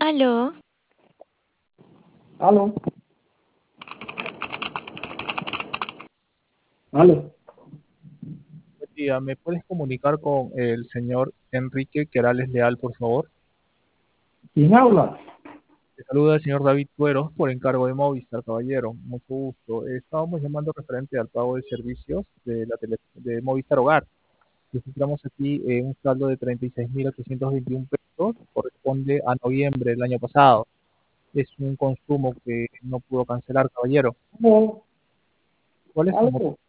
Aló, Aló, aló. Buen día, ¿me puedes comunicar con el señor Enrique Querales Leal, por favor? ¿Quién habla? Te saluda el señor David Tueros por encargo de Movistar, caballero. Mucho gusto. Estábamos llamando referente al pago de servicios de Movistar Hogar. Registramos aquí un saldo de 36.821 pesos, corresponde a noviembre del año pasado. Es un consumo que no pudo cancelar, caballero. Aló, ¿Cuál es su aló.